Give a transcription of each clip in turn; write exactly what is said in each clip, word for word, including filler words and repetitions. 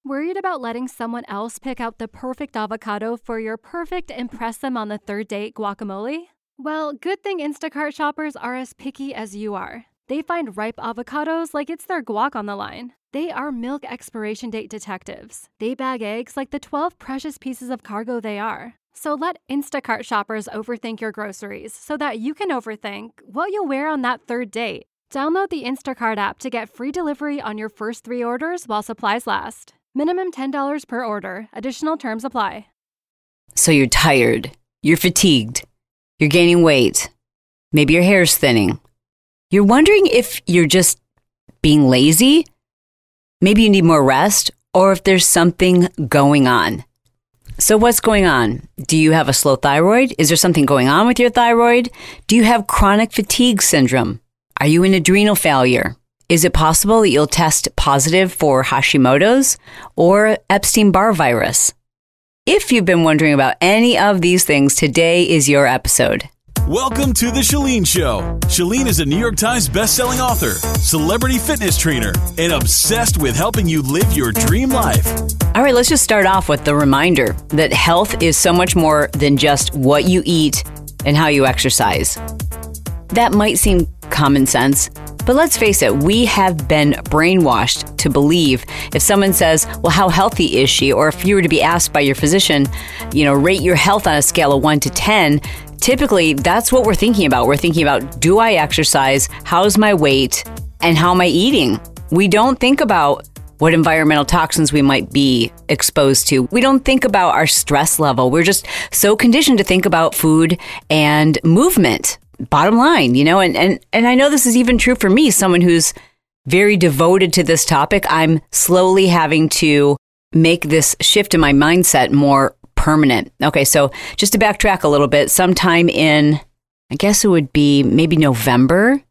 Worried about letting someone else pick out the perfect avocado for your perfect impress them on the third date guacamole? Well, good thing Instacart shoppers are as picky as you are. They find ripe avocados like it's their guac on the line. They are milk expiration date detectives. They bag eggs like the twelve precious pieces of cargo they are. So let Instacart shoppers overthink your groceries so that you can overthink what you'll wear on that third date. Download the Instacart app to get free delivery on your first three orders while supplies last. Minimum ten dollars per order. Additional terms apply. So you're tired. You're fatigued. You're gaining weight. Maybe your hair's thinning. You're wondering if you're just being lazy. Maybe you need more rest, or if there's something going on. So what's going on? Do you have a slow thyroid? Is there something going on with your thyroid? Do you have chronic fatigue syndrome? Are you in adrenal failure? Is it possible that you'll test positive for Hashimoto's or Epstein-Barr virus? If you've been wondering about any of these things, today is your episode. Welcome to The Chalene Show. Chalene is a New York Times bestselling author, celebrity fitness trainer, and obsessed with helping you live your dream life. All right, let's just start off with the reminder that health is so much more than just what you eat and how you exercise. That might seem common sense, but let's face it, we have been brainwashed to believe if someone says, well, how healthy is she? Or if you were to be asked by your physician, you know, rate your health on a scale of one to ten, typically that's what we're thinking about. We're thinking about, do I exercise? How's my weight? And how am I eating? We don't think about what environmental toxins we might be exposed to. We don't think about our stress level. We're just so conditioned to think about food and movement. Bottom line, you know, and, and, and I know this is even true for me, someone who's very devoted to this topic. I'm slowly having to make this shift in my mindset more permanent. Okay, so just to backtrack a little bit, sometime in, I guess it would be maybe November,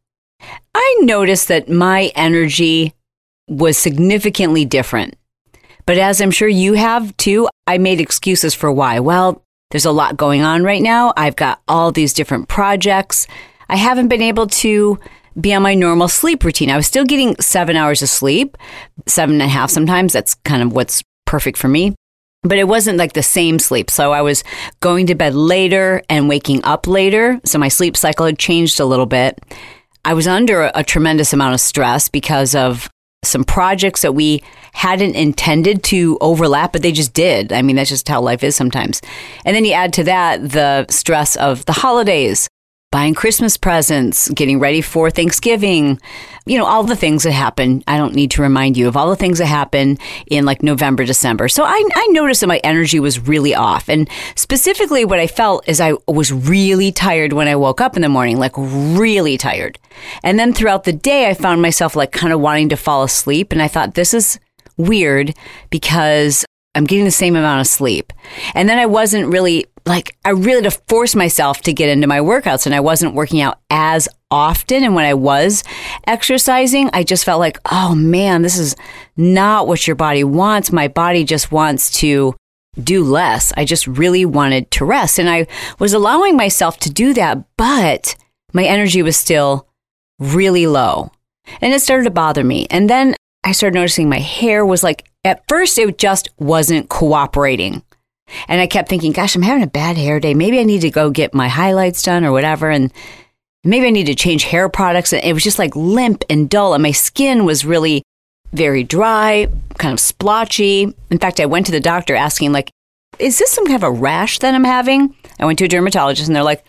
I noticed that my energy was significantly different. But as I'm sure you have too, I made excuses for why. Well, there's a lot going on right now. I've got all these different projects. I haven't been able to be on my normal sleep routine. I was still getting seven hours of sleep, seven and a half sometimes. That's kind of what's perfect for me. But it wasn't like the same sleep. So I was going to bed later and waking up later. So my sleep cycle had changed a little bit. I was under a, a tremendous amount of stress because of some projects that we hadn't intended to overlap, but they just did. I mean, that's just how life is sometimes. And then you add to that the stress of the holidays, buying Christmas presents, getting ready for Thanksgiving, you know, all the things that happen. I don't need to remind you of all the things that happen in like November, December. So I, I noticed that my energy was really off. And specifically what I felt is I was really tired when I woke up in the morning, like really tired. And then throughout the day, I found myself like kind of wanting to fall asleep. And I thought, this is weird because I'm getting the same amount of sleep. And then I wasn't really like, I really had to force myself to get into my workouts, and I wasn't working out as often. And when I was exercising, I just felt like, oh man, this is not what your body wants. My body just wants to do less. I just really wanted to rest. And I was allowing myself to do that, but my energy was still really low. And it started to bother me. And then I started noticing my hair was like, at first it just wasn't cooperating. And I kept thinking, gosh, I'm having a bad hair day. Maybe I need to go get my highlights done or whatever. And maybe I need to change hair products. And it was just like limp and dull. And my skin was really very dry, kind of splotchy. In fact, I went to the doctor asking, like, is this some kind of a rash that I'm having? I went to a dermatologist and they're like,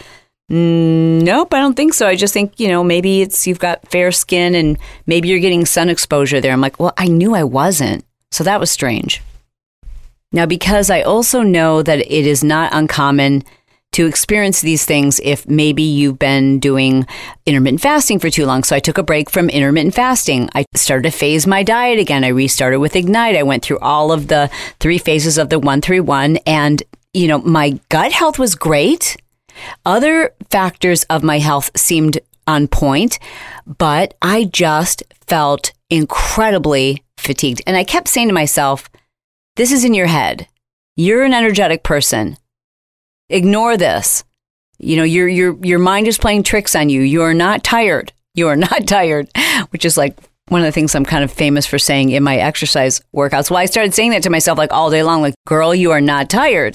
mm, nope, I don't think so. I just think, you know, maybe it's you've got fair skin and maybe you're getting sun exposure there. I'm like, well, I knew I wasn't. So that was strange. Now, because I also know that it is not uncommon to experience these things if maybe you've been doing intermittent fasting for too long. So I took a break from intermittent fasting. I started to phase my diet again. I restarted with Ignite. I went through all of the three phases of the one three one. And, you know, my gut health was great. Other factors of my health seemed on point, but I just felt incredibly fatigued. And I kept saying to myself, this is in your head. You're an energetic person. Ignore this. You know, your your your mind is playing tricks on you. You are not tired. You are not tired, which is like one of the things I'm kind of famous for saying in my exercise workouts. Well, I started saying that to myself like all day long, like, girl, you are not tired.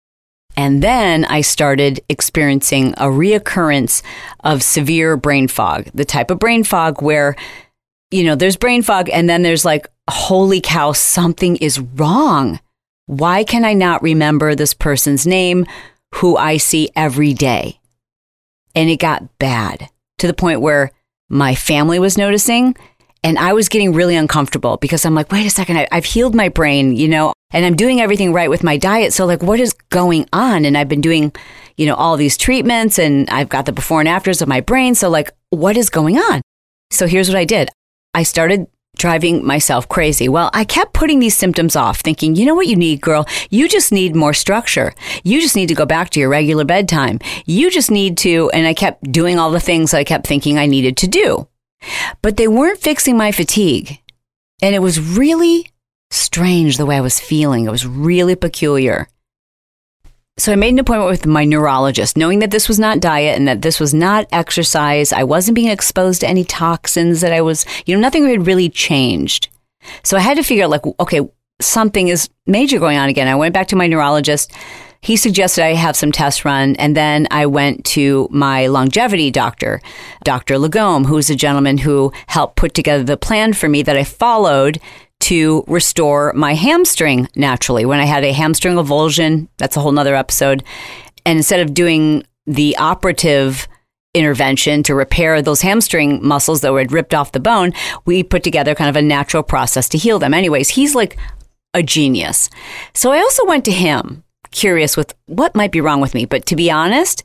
And then I started experiencing a reoccurrence of severe brain fog, the type of brain fog where, you know, there's brain fog and then there's like, holy cow, something is wrong. Why can I not remember this person's name who I see every day? And it got bad to the point where my family was noticing and I was getting really uncomfortable because I'm like, wait a second, I, I've healed my brain, you know, and I'm doing everything right with my diet. So like, what is going on? And I've been doing, you know, all these treatments and I've got the before and afters of my brain. So like, what is going on? So here's what I did. I started driving myself crazy. Well, I kept putting these symptoms off thinking, you know what you need, girl? You just need more structure. You just need to go back to your regular bedtime. You just need to, and I kept doing all the things I kept thinking I needed to do. But they weren't fixing my fatigue. And it was really strange the way I was feeling. It was really peculiar. So I made an appointment with my neurologist, knowing that this was not diet and that this was not exercise. I wasn't being exposed to any toxins that I was, you know, nothing had really changed. So I had to figure out like, okay, something is major going on again. I went back to my neurologist. He suggested I have some tests run. And then I went to my longevity doctor, Doctor Lagome, who's a gentleman who helped put together the plan for me that I followed to restore my hamstring naturally. When I had a hamstring avulsion, that's a whole nother episode. And instead of doing the operative intervention to repair those hamstring muscles that were ripped off the bone, we put together kind of a natural process to heal them. Anyways, he's like a genius. So I also went to him, curious with what might be wrong with me. But to be honest,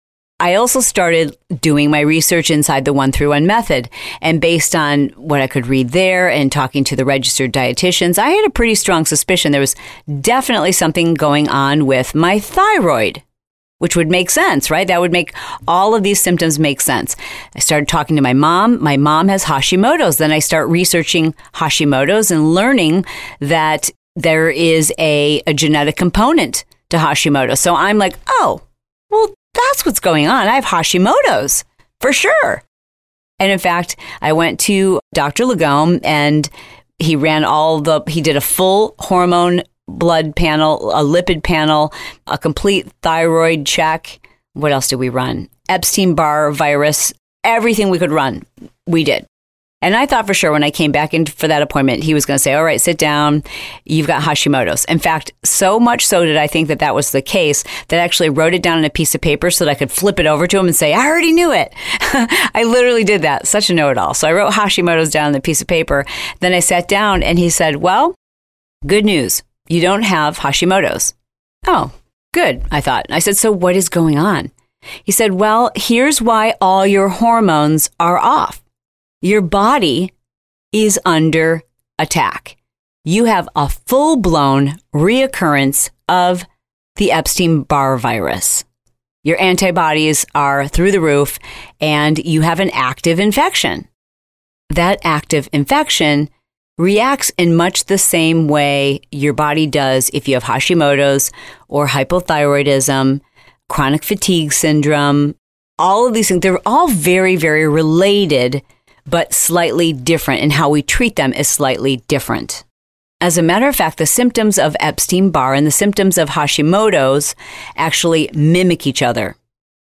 I also started doing my research inside the one through one method. And based on what I could read there and talking to the registered dietitians, I had a pretty strong suspicion there was definitely something going on with my thyroid, which would make sense, right? That would make all of these symptoms make sense. I started talking to my mom. My mom has Hashimoto's. Then I start researching Hashimoto's and learning that there is a, a genetic component to Hashimoto. So I'm like, oh, well, that's what's going on. I have Hashimoto's for sure. And in fact, I went to Doctor Lagome and he ran all the, he did a full hormone blood panel, a lipid panel, a complete thyroid check. What else did we run? Epstein-Barr virus, everything we could run, we did. And I thought for sure when I came back in for that appointment, he was going to say, all right, sit down. You've got Hashimoto's. In fact, so much so did I think that that was the case that I actually wrote it down on a piece of paper so that I could flip it over to him and say, I already knew it. I literally did that. Such a know-it-all. So I wrote Hashimoto's down on the piece of paper. Then I sat down and he said, well, good news. You don't have Hashimoto's. Oh, good, I thought. I said, so what is going on? He said, well, here's why all your hormones are off. Your body is under attack. You have a full-blown reoccurrence of the Epstein-Barr virus. Your antibodies are through the roof, and you have an active infection. That active infection reacts in much the same way your body does if you have Hashimoto's or hypothyroidism, chronic fatigue syndrome, all of these things. They're all very, very related, but slightly different, and how we treat them is slightly different. As a matter of fact, the symptoms of Epstein-Barr and the symptoms of Hashimoto's actually mimic each other.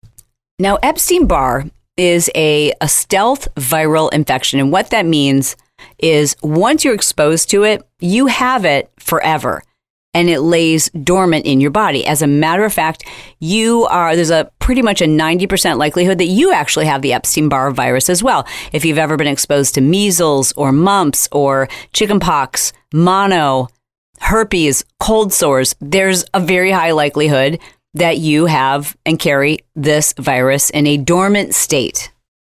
Now, Epstein-Barr is a, a stealth viral infection, and what that means is once you're exposed to it, you have it forever. And it lays dormant in your body. As a matter of fact, you are, there's a pretty much a ninety percent likelihood that you actually have the Epstein-Barr virus as well. If you've ever been exposed to measles or mumps or chickenpox, mono, herpes, cold sores, there's a very high likelihood that you have and carry this virus in a dormant state.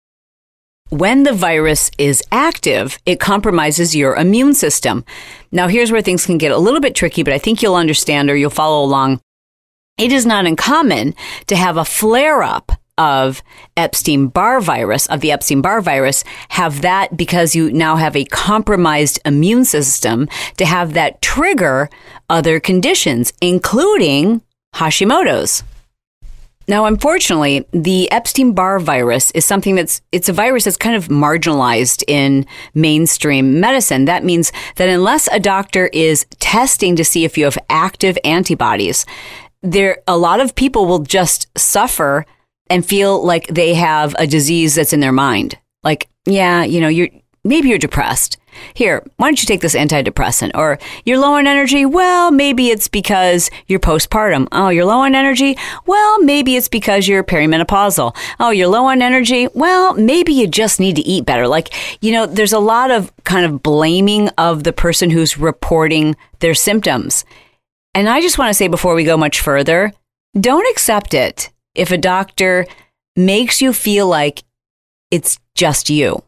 When the virus is active, it compromises your immune system. Now, here's where things can get a little bit tricky, but I think you'll understand or you'll follow along. It is not uncommon to have a flare-up of Epstein-Barr virus, of the Epstein-Barr virus, have that because you now have a compromised immune system, to have that trigger other conditions, including Hashimoto's. Now, unfortunately, the Epstein-Barr virus is something that's, it's a virus that's kind of marginalized in mainstream medicine. That means that unless a doctor is testing to see if you have active antibodies, there, a lot of people will just suffer and feel like they have a disease that's in their mind. Like, yeah, you know, you're, maybe you're depressed. Here, why don't you take this antidepressant? Or you're low on energy? Well, maybe it's because you're postpartum. Oh, you're low on energy? Well, maybe it's because you're perimenopausal. Oh, you're low on energy? Well, maybe you just need to eat better. Like, you know, there's a lot of kind of blaming of the person who's reporting their symptoms. And I just want to say before we go much further, don't accept it if a doctor makes you feel like it's just you.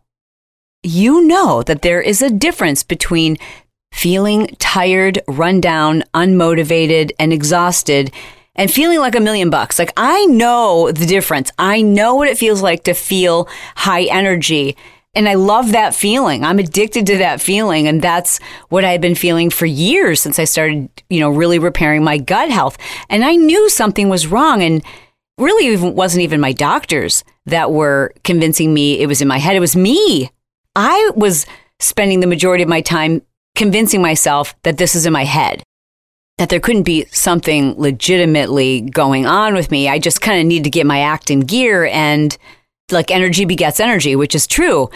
You know that there is a difference between feeling tired, run down, unmotivated, and exhausted, and feeling like a million bucks. Like, I know the difference. I know what it feels like to feel high energy. And I love that feeling. I'm addicted to that feeling. And that's what I've been feeling for years since I started, you know, really repairing my gut health. And I knew something was wrong. And really, it wasn't even my doctors that were convincing me it was in my head. It was me. I was spending the majority of my time convincing myself that this is in my head, that there couldn't be something legitimately going on with me. I just kind of need to get my act in gear, and like energy begets energy, which is true,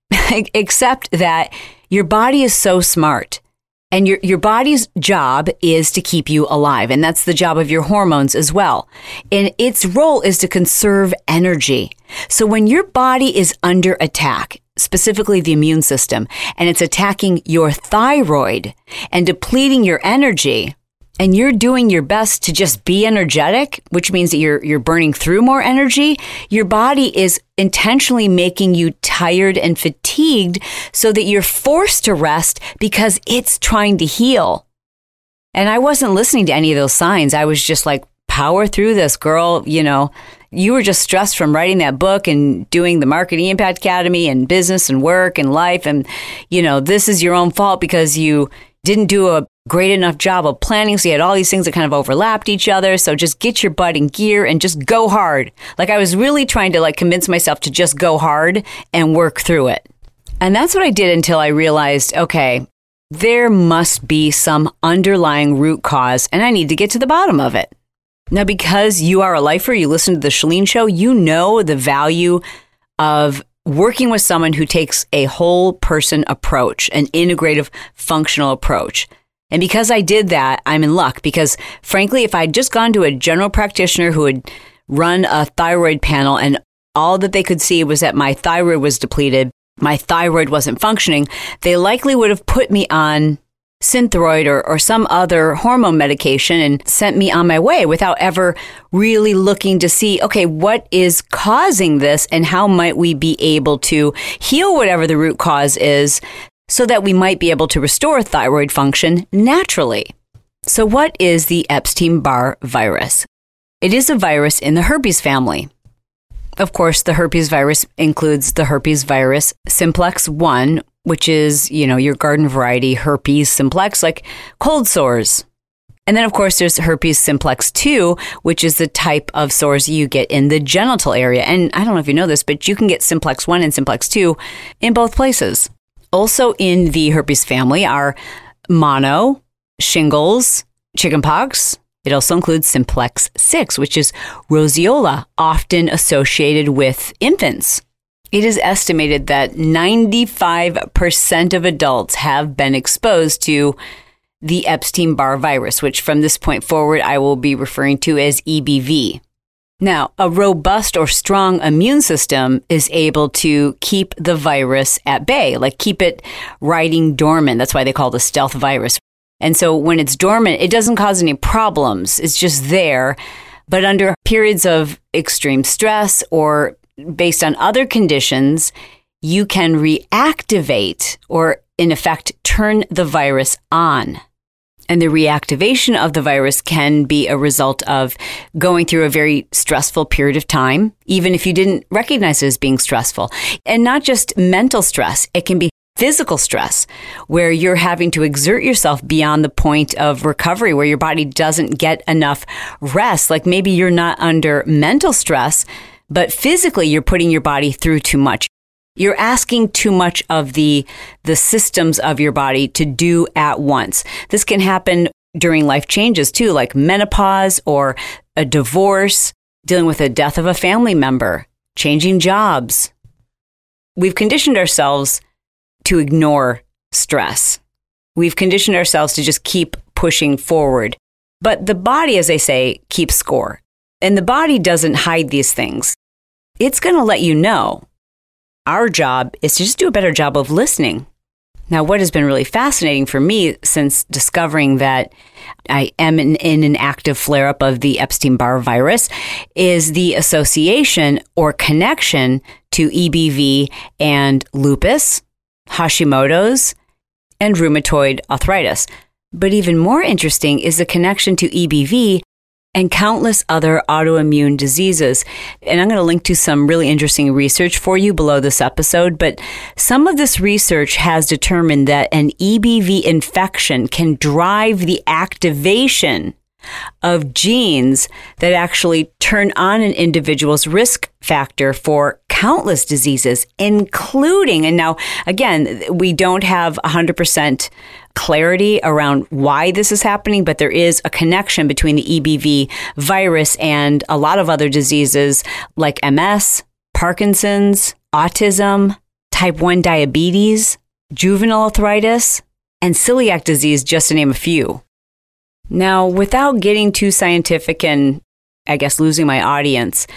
except that your body is so smart. And your, your body's job is to keep you alive. And that's the job of your hormones as well. And its role is to conserve energy. So when your body is under attack, specifically the immune system, and it's attacking your thyroid and depleting your energy, and you're doing your best to just be energetic, which means that you're you're burning through more energy, your body is intentionally making you tired and fatigued so that you're forced to rest because it's trying to heal. And I wasn't listening to any of those signs. I was just like, power through this, girl. You know, you were just stressed from writing that book and doing the Marketing Impact Academy and business and work and life. And, you know, this is your own fault because you didn't do a great enough job of planning. So you had all these things that kind of overlapped each other. So just get your butt in gear and just go hard. Like, I was really trying to like convince myself to just go hard and work through it. And that's what I did until I realized, okay, there must be some underlying root cause and I need to get to the bottom of it. Now, because you are a lifer, you listen to the Chalene Show, you know the value of working with someone who takes a whole person approach, an integrative functional approach. And because I did that, I'm in luck because, frankly, if I'd just gone to a general practitioner who had run a thyroid panel and all that they could see was that my thyroid was depleted, my thyroid wasn't functioning, they likely would have put me on Synthroid or, or some other hormone medication and sent me on my way without ever really looking to see, okay, what is causing this and how might we be able to heal whatever the root cause is so that we might be able to restore thyroid function naturally. So what is the Epstein-Barr virus? It is a virus in the herpes family. Of course, the herpes virus includes the herpes virus simplex one, which is, you know, your garden variety herpes simplex, like cold sores. And then, of course, there's herpes simplex two, which is the type of sores you get in the genital area. And I don't know if you know this, but you can get simplex one and simplex two in both places. Also in the herpes family are mono, shingles, chickenpox. It also includes simplex six, which is roseola, often associated with infants. It is estimated that ninety-five percent of adults have been exposed to the Epstein-Barr virus, which from this point forward, I will be referring to as E B V. Now, a robust or strong immune system is able to keep the virus at bay, like keep it riding dormant. That's why they call it a stealth virus. And so when it's dormant, it doesn't cause any problems. It's just there. But under periods of extreme stress or based on other conditions, you can reactivate or, in effect, turn the virus on. And the reactivation of the virus can be a result of going through a very stressful period of time, even if you didn't recognize it as being stressful. And not just mental stress. It can be physical stress, where you're having to exert yourself beyond the point of recovery, where your body doesn't get enough rest. Like maybe you're not under mental stress, but physically you're putting your body through too much. You're asking too much of the, the systems of your body to do at once. This can happen during life changes too, like menopause or a divorce, dealing with the death of a family member, changing jobs. We've conditioned ourselves to ignore stress. We've conditioned ourselves to just keep pushing forward. But the body, as they say, keeps score. And the body doesn't hide these things. It's going to let you know. Our job is to just do a better job of listening. Now, what has been really fascinating for me since discovering that I am in, in an active flare-up of the Epstein-Barr virus is the association or connection to E B V and lupus, Hashimoto's, and rheumatoid arthritis. But even more interesting is the connection to E B V and countless other autoimmune diseases. And I'm going to link to some really interesting research for you below this episode. But some of this research has determined that an E B V infection can drive the activation of genes that actually turn on an individual's risk factor for countless diseases, including, and now, again, we don't have one hundred percent clarity around why this is happening, but there is a connection between the E B V virus and a lot of other diseases like M S, Parkinson's, autism, type one diabetes, juvenile arthritis, and celiac disease, just to name a few. Now, without getting too scientific and, I guess, losing my audience,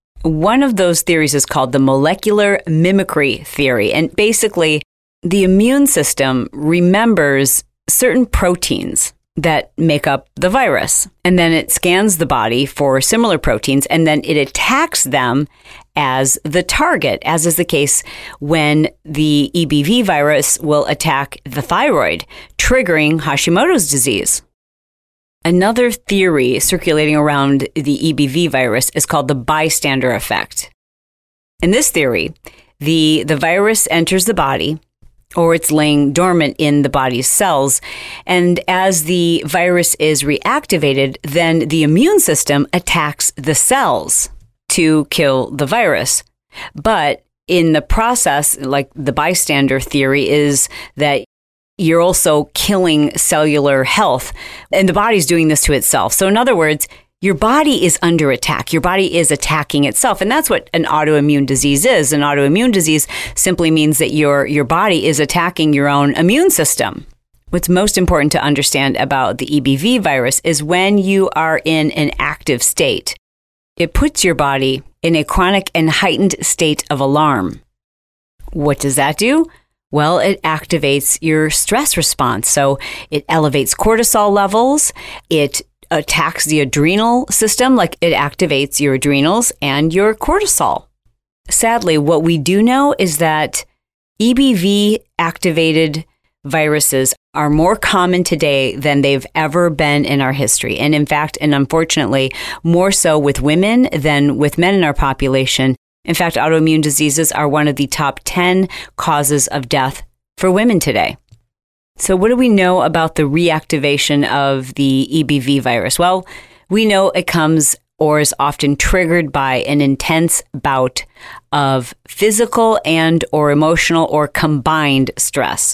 one of those theories is called the molecular mimicry theory. And basically, the immune system remembers certain proteins that make up the virus. And then it scans the body for similar proteins, and then it attacks them as the target, as is the case when the E B V virus will attack the thyroid, triggering Hashimoto's disease. Another theory circulating around the E B V virus is called the bystander effect. In this theory, the, the virus enters the body, or it's laying dormant in the body's cells, and as the virus is reactivated, then the immune system attacks the cells to kill the virus. But in the process, like the bystander theory is that you're also killing cellular health, and the body's doing this to itself. So in other words, your body is under attack. Your body is attacking itself. And that's what an autoimmune disease is. An autoimmune disease simply means that your, your body is attacking your own immune system. What's most important to understand about the E B V virus is when you are in an active state, it puts your body in a chronic and heightened state of alarm. What does that do? Well, it activates your stress response. So it elevates cortisol levels. It attacks the adrenal system, like it activates your adrenals and your cortisol. Sadly, what we do know is that E B V activated viruses are more common today than they've ever been in our history. And in fact, and unfortunately, more so with women than with men in our population. In fact, autoimmune diseases are one of the top ten causes of death for women today. So what do we know about the reactivation of the E B V virus? Well, we know it comes or is often triggered by an intense bout of physical and or emotional or combined stress.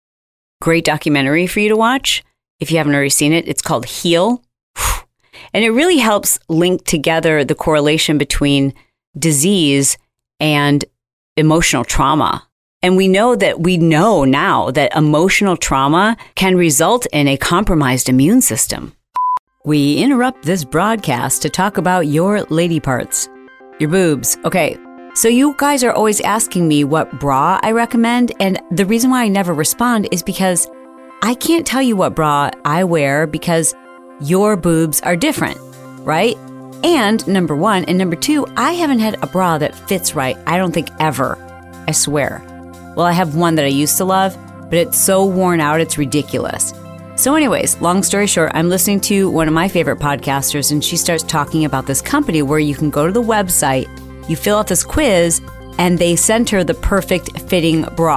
Great documentary for you to watch. If you haven't already seen it, it's called Heal. And it really helps link together the correlation between disease and emotional trauma. And we know that we know now that emotional trauma can result in a compromised immune system. We interrupt this broadcast to talk about your lady parts, your boobs. Okay, so you guys are always asking me what bra I recommend, and the reason why I never respond is because I can't tell you what bra I wear because your boobs are different, right? And number one, and number two, I haven't had a bra that fits right, I don't think ever. I swear. Well, I have one that I used to love, but it's so worn out, it's ridiculous. So anyways, long story short, I'm listening to one of my favorite podcasters, and she starts talking about this company where you can go to the website, you fill out this quiz, and they send her the perfect fitting bra.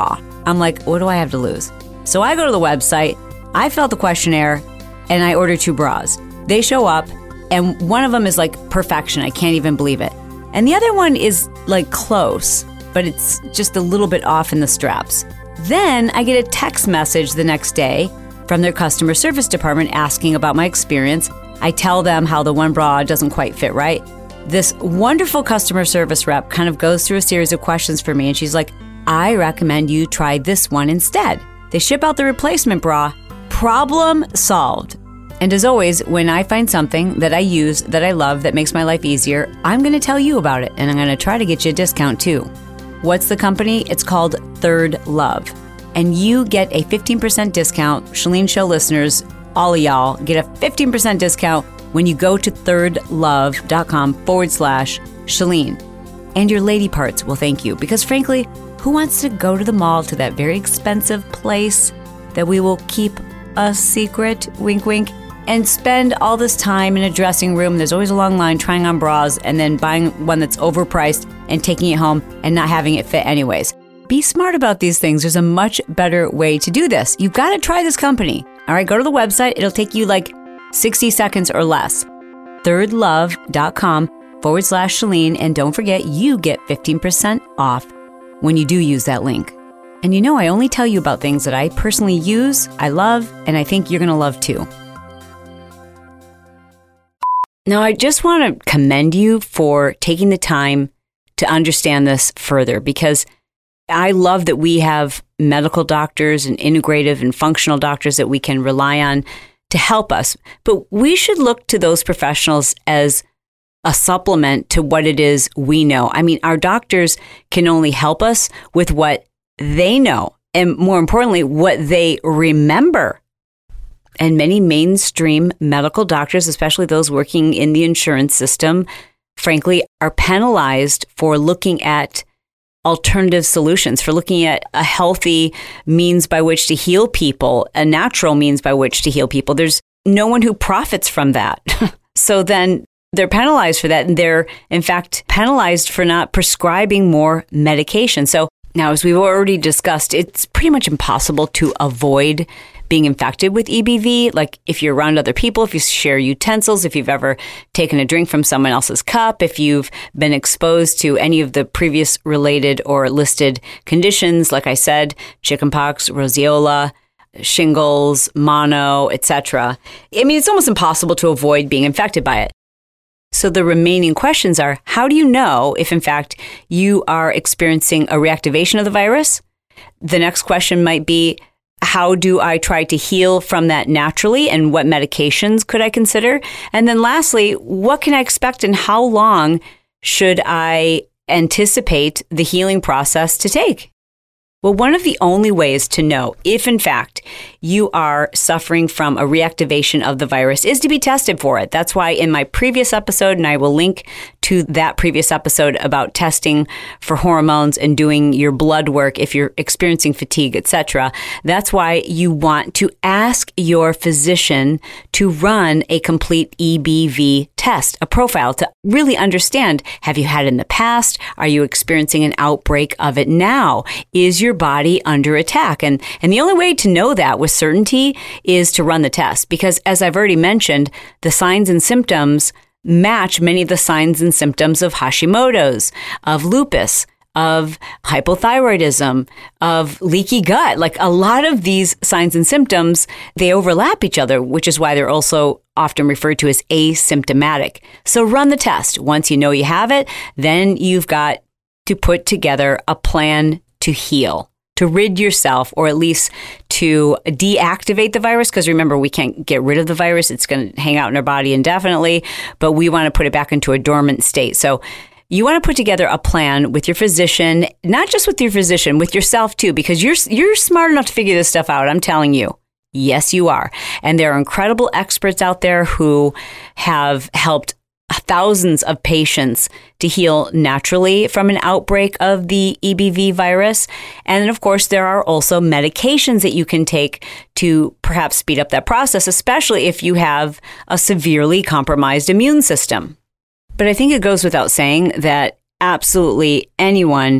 I'm like, what do I have to lose? So I go to the website, I fill out the questionnaire, and I order two bras. They show up, and one of them is like perfection. I can't even believe it. And the other one is like close, but it's just a little bit off in the straps. Then I get a text message the next day from their customer service department asking about my experience. I tell them how the one bra doesn't quite fit right. This wonderful customer service rep kind of goes through a series of questions for me, and she's like, I recommend you try this one instead. They ship out the replacement bra. Problem solved. And as always, when I find something that I use that I love that makes my life easier, I'm going to tell you about it, and I'm going to try to get you a discount too. What's the company? It's called Third Love. And you get a fifteen percent discount. Chalene Show listeners, all of y'all, get a fifteen percent discount when you go to thirdlove.com forward slash Chalene. And your lady parts will thank you, because frankly, who wants to go to the mall to that very expensive place that we will keep a secret, wink, wink, and spend all this time in a dressing room? There's always a long line trying on bras and then buying one that's overpriced and taking it home and not having it fit anyways. Be smart about these things. There's a much better way to do this. You've got to try this company. All right, go to the website. It'll take you like sixty seconds or less. thirdlove.com forward slash Chalene. And don't forget, you get fifteen percent off when you do use that link. And you know, I only tell you about things that I personally use, I love, and I think you're going to love too. Now, I just want to commend you for taking the time to understand this further, because I love that we have medical doctors and integrative and functional doctors that we can rely on to help us. But we should look to those professionals as a supplement to what it is we know. I mean, our doctors can only help us with what they know, and more importantly, what they remember. And many mainstream medical doctors, especially those working in the insurance system, frankly, are penalized for looking at alternative solutions, for looking at a healthy means by which to heal people, a natural means by which to heal people. There's no one who profits from that. So then they're penalized for that. And they're, in fact, penalized for not prescribing more medication. So now, as we've already discussed, it's pretty much impossible to avoid being infected with E B V. Like if you're around other people, if you share utensils, if you've ever taken a drink from someone else's cup, if you've been exposed to any of the previous related or listed conditions, like I said, chickenpox, roseola, shingles, mono, et cetera. I mean, it's almost impossible to avoid being infected by it. So the remaining questions are, how do you know if, in fact, you are experiencing a reactivation of the virus? The next question might be, how do I try to heal from that naturally, and what medications could I consider? And then lastly, what can I expect and how long should I anticipate the healing process to take? Well, one of the only ways to know if, in fact, you are suffering from a reactivation of the virus is to be tested for it. That's why in my previous episode, and I will link to that previous episode about testing for hormones and doing your blood work if you're experiencing fatigue, et cetera. That's why you want to ask your physician to run a complete E B V test, a profile, to really understand, have you had it in the past? Are you experiencing an outbreak of it now? Is your body under attack? And, and the only way to know that with certainty is to run the test, because as I've already mentioned, the signs and symptoms match many of the signs and symptoms of Hashimoto's, of lupus, of hypothyroidism, of leaky gut. Like a lot of these signs and symptoms, they overlap each other, which is why they're also often referred to as asymptomatic. So run the test. Once you know you have it, then you've got to put together a plan to heal, to rid yourself, or at least to deactivate the virus. Because remember, we can't get rid of the virus. It's going to hang out in our body indefinitely, but we want to put it back into a dormant state. So you want to put together a plan with your physician, not just with your physician, with yourself too, because you're you're smart enough to figure this stuff out. I'm telling you. Yes, you are. And there are incredible experts out there who have helped thousands of patients to heal naturally from an outbreak of the E B V virus. And of course, there are also medications that you can take to perhaps speed up that process, especially if you have a severely compromised immune system. But I think it goes without saying that absolutely anyone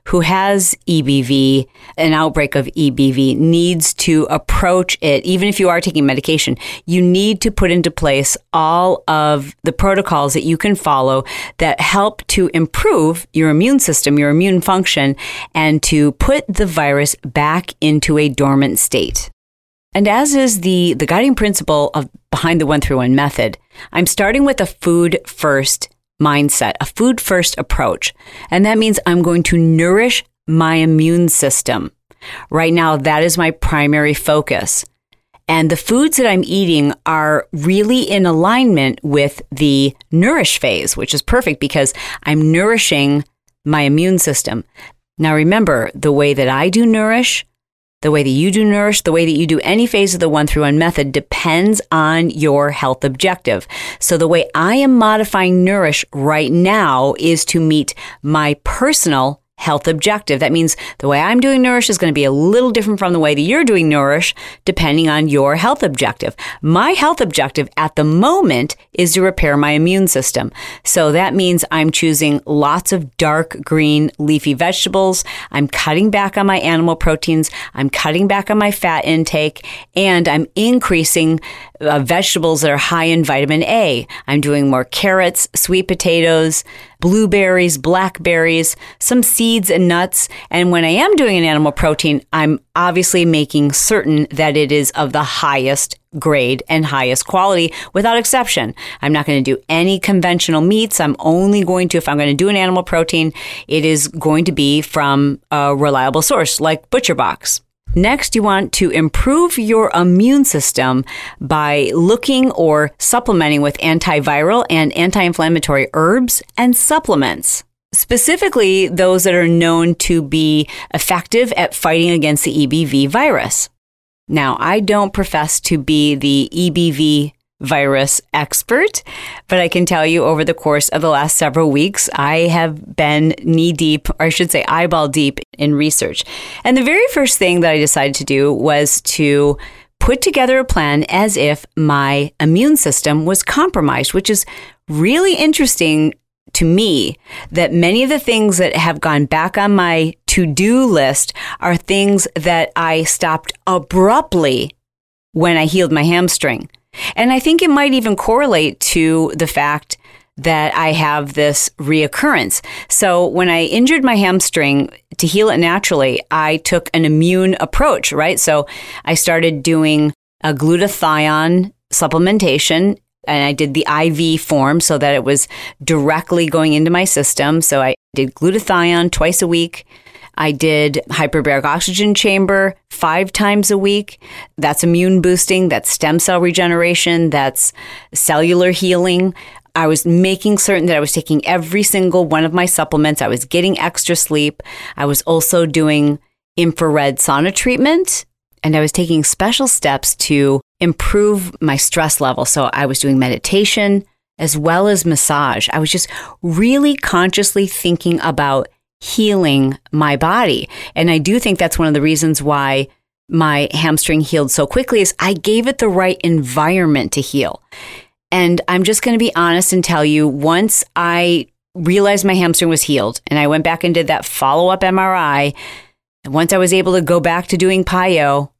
who has E B V, an outbreak of E B V, needs to approach it, even if you are taking medication, you need to put into place all of the protocols that you can follow that help to improve your immune system, your immune function, and to put the virus back into a dormant state. And as is the, the guiding principle of behind the one through one method, I'm starting with a food first mindset, a food first approach. And that means I'm going to nourish my immune system. Right now, that is my primary focus. And the foods that I'm eating are really in alignment with the nourish phase, which is perfect because I'm nourishing my immune system. Now, remember, the way that I do nourish, the way that you do nourish, the way that you do any phase of the one through one method depends on your health objective. So the way I am modifying nourish right now is to meet my personal health objective. That means the way I'm doing nourish is going to be a little different from the way that you're doing nourish, depending on your health objective. My health objective at the moment is to repair my immune system. So that means I'm choosing lots of dark green leafy vegetables. I'm cutting back on my animal proteins. I'm cutting back on my fat intake, and I'm increasing uh, vegetables that are high in vitamin A. I'm doing more carrots, sweet potatoes, blueberries, blackberries, some seeds and nuts. And when I am doing an animal protein, I'm obviously making certain that it is of the highest grade and highest quality without exception. I'm not going to do any conventional meats. I'm only going to, if I'm going to do an animal protein, it is going to be from a reliable source like ButcherBox. Next, you want to improve your immune system by looking or supplementing with antiviral and anti-inflammatory herbs and supplements, specifically those that are known to be effective at fighting against the E B V virus. Now, I don't profess to be the E B V virus expert, but I can tell you over the course of the last several weeks, I have been knee deep, or I should say eyeball deep in research. And the very first thing that I decided to do was to put together a plan as if my immune system was compromised, which is really interesting to me that many of the things that have gone back on my to-do list are things that I stopped abruptly when I healed my hamstring. And I think it might even correlate to the fact that I have this reoccurrence. So when I injured my hamstring, to heal it naturally, I took an immune approach, right? So I started doing a glutathione supplementation, and I did the I V form so that it was directly going into my system. So I did glutathione twice a week. I did hyperbaric oxygen chamber five times a week. That's immune boosting. That's stem cell regeneration. That's cellular healing. I was making certain that I was taking every single one of my supplements. I was getting extra sleep. I was also doing infrared sauna treatment, and I was taking special steps to improve my stress level. So I was doing meditation as well as massage. I was just really consciously thinking about healing my body. And I do think that's one of the reasons why my hamstring healed so quickly is I gave it the right environment to heal. And I'm just going to be honest and tell you, once I realized my hamstring was healed and I went back and did that follow-up M R I, and once I was able to go back to doing P I O,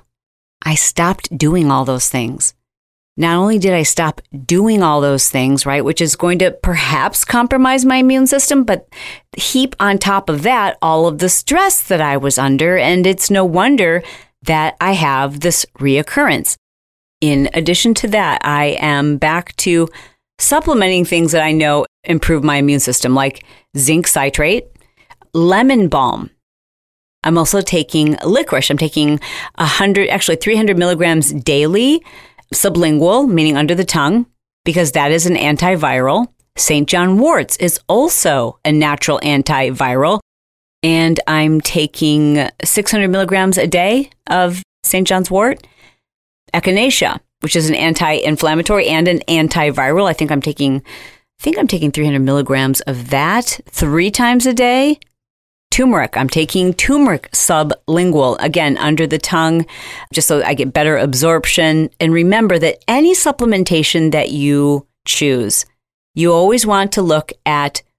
I stopped doing all those things. Not only did I stop doing all those things, right, which is going to perhaps compromise my immune system, but heap on top of that all of the stress that I was under, and it's no wonder that I have this reoccurrence. In addition to that, I am back to supplementing things that I know improve my immune system, like zinc citrate, lemon balm. I'm also taking licorice. I'm taking one hundred, actually three hundred milligrams daily, sublingual, meaning under the tongue, because that is an antiviral. Saint John worts is also a natural antiviral. And I'm taking six hundred milligrams a day of Saint John's wort. Echinacea, which is an anti-inflammatory and an antiviral. I think I'm taking, I think I'm taking three hundred milligrams of that three times a day. Turmeric. I'm taking turmeric sublingual, again, under the tongue, just so I get better absorption. And remember that any supplementation that you choose, you always want to look at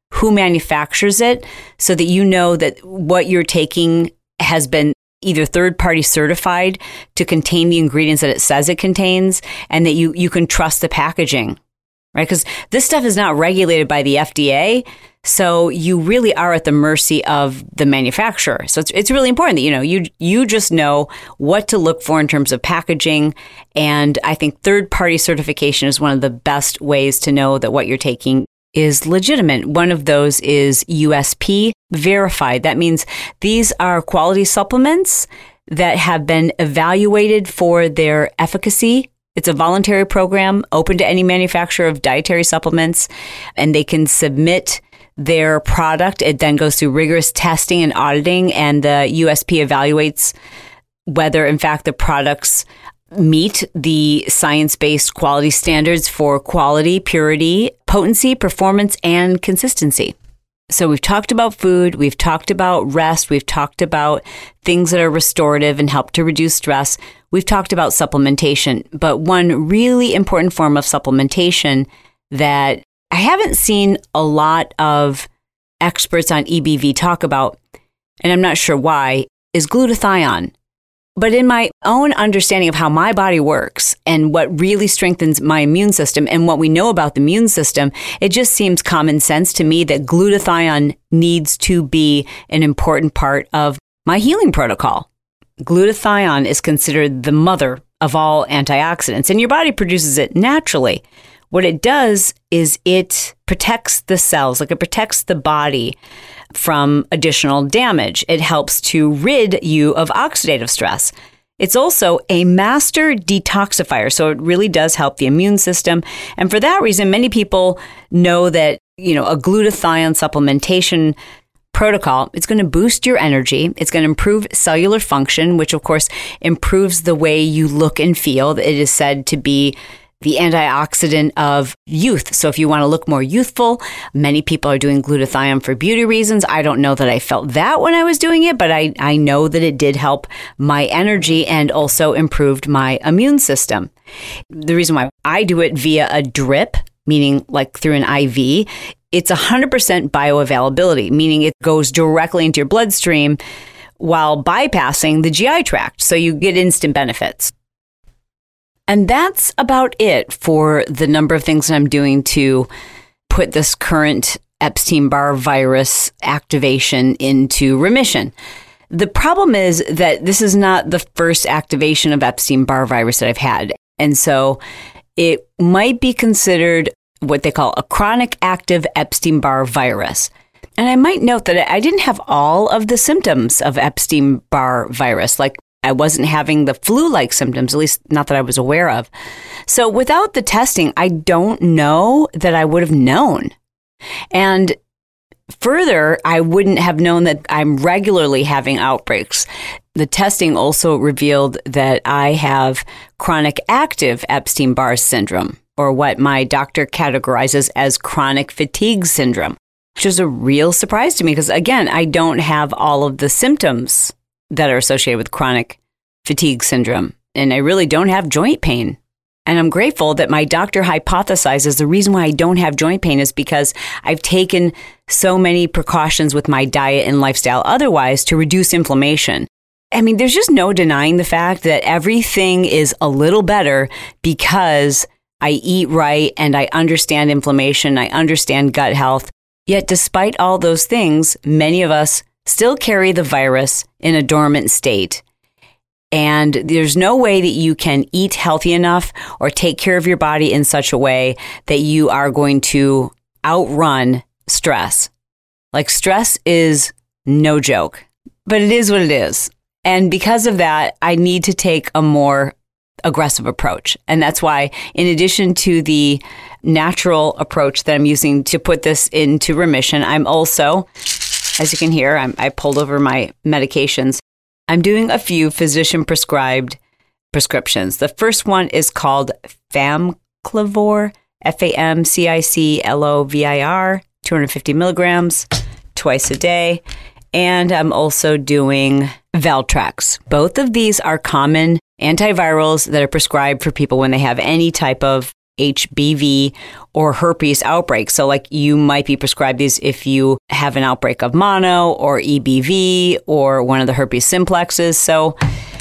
who manufactures it so that you know that what you're taking has been either third-party certified to contain the ingredients that it says it contains, and that you, you can trust the packaging, right? Because this stuff is not regulated by the F D A, so you really are at the mercy of the manufacturer. So it's it's really important that, you know, you you just know what to look for in terms of packaging, and I think third-party certification is one of the best ways to know that what you're taking is legitimate. One of those is U S P verified. That means these are quality supplements that have been evaluated for their efficacy. It's a voluntary program open to any manufacturer of dietary supplements, and they can submit their product. It then goes through rigorous testing and auditing, and the U S P evaluates whether, in fact, the products meet the science-based quality standards for quality, purity, potency, performance, and consistency. So we've talked about food, we've talked about rest, we've talked about things that are restorative and help to reduce stress. We've talked about supplementation, but one really important form of supplementation that I haven't seen a lot of experts on E B V talk about, and I'm not sure why, is glutathione. But in my own understanding of how my body works and what really strengthens my immune system and what we know about the immune system, it just seems common sense to me that glutathione needs to be an important part of my healing protocol. Glutathione is considered the mother of all antioxidants, and your body produces it naturally. What it does is it protects the cells, like it protects the body from additional damage. It helps to rid you of oxidative stress. It's also a master detoxifier, so it really does help the immune system. And for that reason, many people know that, you know, a glutathione supplementation protocol, it's going to boost your energy. It's going to improve cellular function, which of course improves the way you look and feel. It is said to be the antioxidant of youth. So if you want to look more youthful, many people are doing glutathione for beauty reasons. I don't know that I felt that when I was doing it, but I, I know that it did help my energy and also improved my immune system. The reason why I do it via a drip, meaning like through an I V, it's one hundred percent bioavailability, meaning it goes directly into your bloodstream while bypassing the G I tract. So you get instant benefits. And that's about it for the number of things that I'm doing to put this current Epstein-Barr virus activation into remission. The problem is that this is not the first activation of Epstein-Barr virus that I've had. And so it might be considered what they call a chronic active Epstein-Barr virus. And I might note that I didn't have all of the symptoms of Epstein-Barr virus, like I wasn't having the flu-like symptoms, at least not that I was aware of. So without the testing, I don't know that I would have known. And further, I wouldn't have known that I'm regularly having outbreaks. The testing also revealed that I have chronic active Epstein-Barr syndrome, or what my doctor categorizes as chronic fatigue syndrome, which is a real surprise to me because, again, I don't have all of the symptoms that are associated with chronic fatigue syndrome. And I really don't have joint pain. And I'm grateful that my doctor hypothesizes the reason why I don't have joint pain is because I've taken so many precautions with my diet and lifestyle otherwise to reduce inflammation. I mean, there's just no denying the fact that everything is a little better because I eat right and I understand inflammation, I understand gut health. Yet despite all those things, many of us still carry the virus in a dormant state. And there's no way that you can eat healthy enough or take care of your body in such a way that you are going to outrun stress. Like, stress is no joke, but it is what it is. And because of that, I need to take a more aggressive approach. And that's why, in addition to the natural approach that I'm using to put this into remission, I'm also, as you can hear, I'm, I pulled over my medications. I'm doing a few physician-prescribed prescriptions. The first one is called Famclovir, F A M C I C L O V I R, two hundred fifty milligrams, twice a day. And I'm also doing Valtrex. Both of these are common antivirals that are prescribed for people when they have any type of H B V or herpes outbreak. So like you might be prescribed these if you have an outbreak of mono or E B V or one of the herpes simplexes. So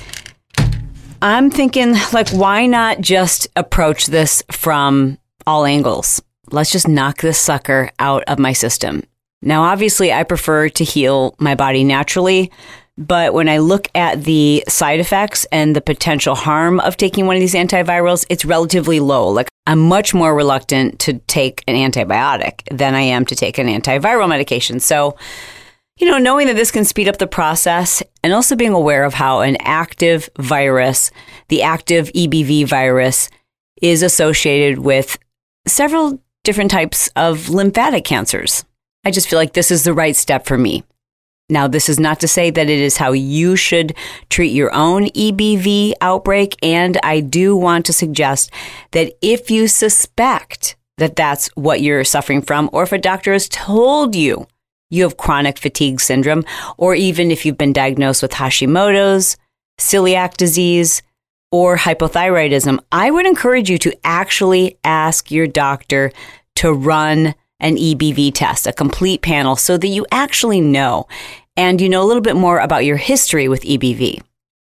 I'm thinking, like, why not just approach this from all angles? Let's just knock this sucker out of my system. Now, obviously, I prefer to heal my body naturally, but when I look at the side effects and the potential harm of taking one of these antivirals, it's relatively low. Like, I'm much more reluctant to take an antibiotic than I am to take an antiviral medication. So, you know, knowing that this can speed up the process and also being aware of how an active virus, the active E B V virus, is associated with several different types of lymphatic cancers. I just feel like this is the right step for me. Now, this is not to say that it is how you should treat your own E B V outbreak. And I do want to suggest that if you suspect that that's what you're suffering from, or if a doctor has told you you have chronic fatigue syndrome, or even if you've been diagnosed with Hashimoto's, celiac disease, or hypothyroidism, I would encourage you to actually ask your doctor to run an E B V test, a complete panel, so that you actually know and you know a little bit more about your history with E B V.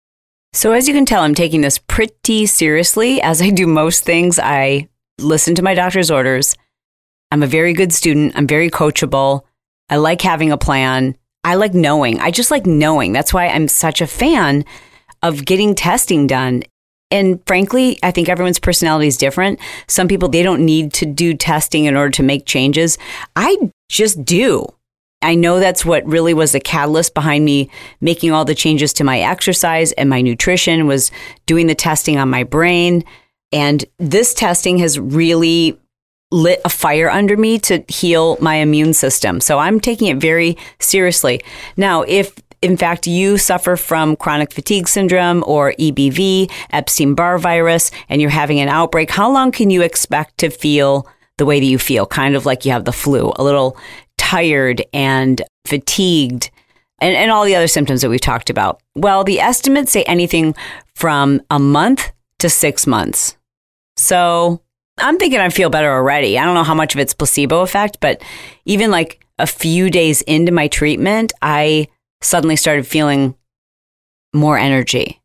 So as you can tell, I'm taking this pretty seriously. As I do most things, I listen to my doctor's orders. I'm a very good student. I'm very coachable. I like having a plan. I like knowing. I just like knowing. That's why I'm such a fan of getting testing done. And frankly, I think everyone's personality is different. Some people, they don't need to do testing in order to make changes. I just do. I know that's what really was the catalyst behind me making all the changes to my exercise and my nutrition, was doing the testing on my brain. And this testing has really lit a fire under me to heal my immune system. So I'm taking it very seriously. Now, if in fact you suffer from chronic fatigue syndrome or E B V, Epstein-Barr virus, and you're having an outbreak, how long can you expect to feel the way that you feel? Kind of like you have the flu, a little tired and fatigued, and, and all the other symptoms that we've talked about. Well, the estimates say anything from a month to six months. So I'm thinking I feel better already. I don't know how much of it's placebo effect, but even like a few days into my treatment, I suddenly started feeling more energy.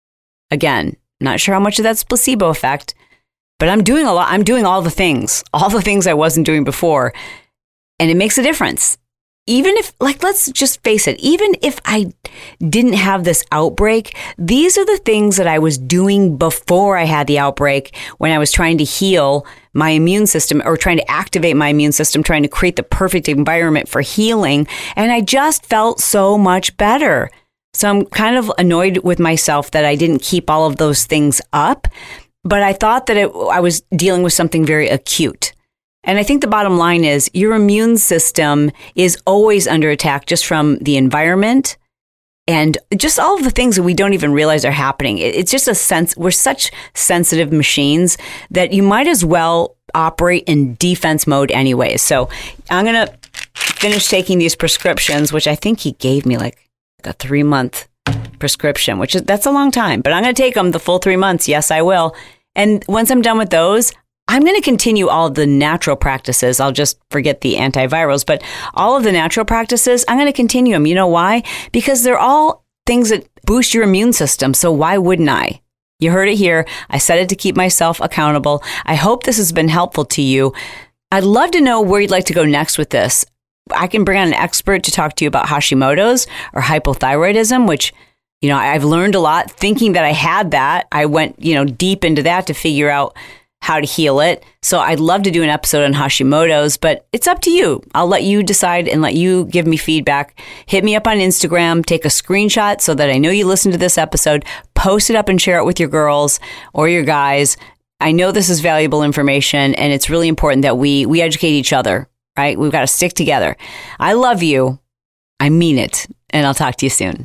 Again, not sure how much of that's placebo effect, but I'm doing a lot. I'm doing all the things, all the things I wasn't doing before. And it makes a difference. Even if, like, let's just face it, even if I didn't have this outbreak, these are the things that I was doing before I had the outbreak, when I was trying to heal my immune system, or trying to activate my immune system, trying to create the perfect environment for healing. And I just felt so much better. So I'm kind of annoyed with myself that I didn't keep all of those things up, but I thought that it, I was dealing with something very acute. And I think the bottom line is your immune system is always under attack, just from the environment and just all of the things that we don't even realize are happening. It's just a sense, we're such sensitive machines that you might as well operate in defense mode anyway. So I'm going to finish taking these prescriptions, which I think he gave me like a three month prescription, which is, that's a long time, but I'm going to take them the full three months. Yes, I will. And once I'm done with those, I'm going to continue all of the natural practices. I'll just forget the antivirals, but all of the natural practices, I'm going to continue them. You know why? Because they're all things that boost your immune system. So why wouldn't I? You heard it here. I said it to keep myself accountable. I hope this has been helpful to you. I'd love to know where you'd like to go next with this. I can bring on an expert to talk to you about Hashimoto's or hypothyroidism, which, you know, I've learned a lot thinking that I had that. I went, you know, deep into that to figure out how to heal it. So I'd love to do an episode on Hashimoto's, but it's up to you. I'll let you decide and let you give me feedback. Hit me up on Instagram, take a screenshot so that I know you listened to this episode, post it up and share it with your girls or your guys. I know this is valuable information, and it's really important that we we educate each other, right? We've got to stick together. I love you. I mean it. And I'll talk to you soon.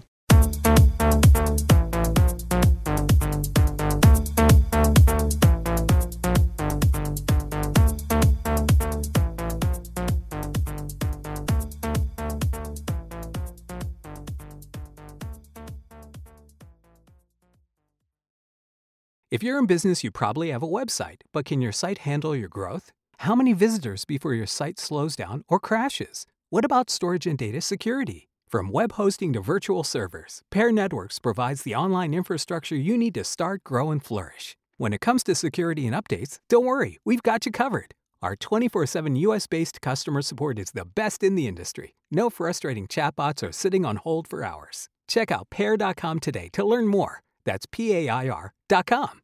If you're in business, you probably have a website, but can your site handle your growth? How many visitors before your site slows down or crashes? What about storage and data security? From web hosting to virtual servers, Pair Networks provides the online infrastructure you need to start, grow, and flourish. When it comes to security and updates, don't worry, we've got you covered. Our twenty-four seven U S-based customer support is the best in the industry. No frustrating chatbots or sitting on hold for hours. Check out pair dot com today to learn more. That's P A I R dot com.